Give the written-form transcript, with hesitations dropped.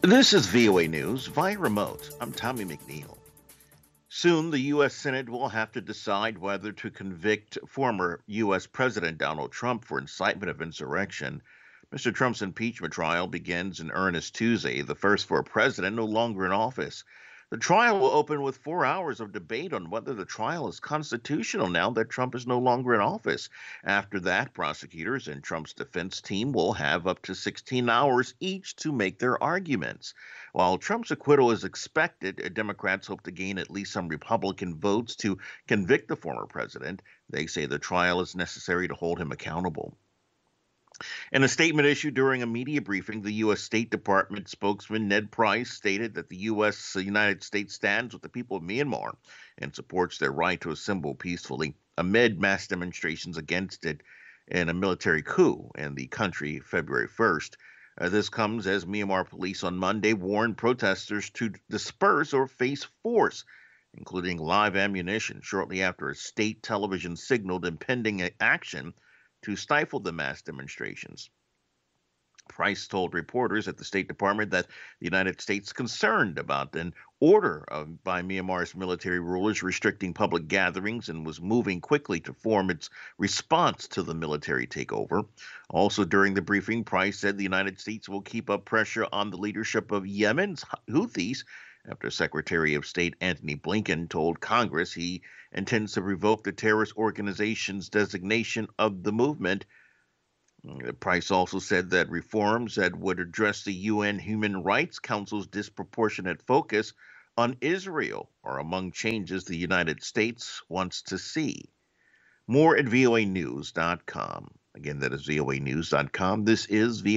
This is VOA News via remote. I'm Tommy McNeil. Soon, the U.S. Senate will have to decide whether to convict former U.S. President Donald Trump for incitement of insurrection. Mr. Trump's impeachment trial begins in earnest Tuesday, the first for a president no longer in office. The trial will open with 4 hours of debate on whether the trial is constitutional now that Trump is no longer in office. After that, prosecutors and Trump's defense team will have up to 16 hours each to make their arguments. While Trump's acquittal is expected, Democrats hope to gain at least some Republican votes to convict the former president. They say the trial is necessary to hold him accountable. In a statement issued during a media briefing, the U.S. State Department spokesman Ned Price stated that the United States stands with the people of Myanmar and supports their right to assemble peacefully amid mass demonstrations against it in a military coup in the country February 1st. This comes as Myanmar police on Monday warned protesters to disperse or face force, including live ammunition, shortly after a state television signaled impending action to stifle the mass demonstrations. Price told reporters at the State Department that the United States is concerned about an order by Myanmar's military rulers restricting public gatherings and was moving quickly to form its response to the military takeover. Also during the briefing, Price said the United States will keep up pressure on the leadership of Yemen's Houthis after Secretary of State Antony Blinken told Congress he intends to revoke the terrorist organization's designation of the movement. Price also said that reforms that would address the UN Human Rights Council's disproportionate focus on Israel are among changes the United States wants to see. More at voanews.com. Again, that is voanews.com. This is VOA.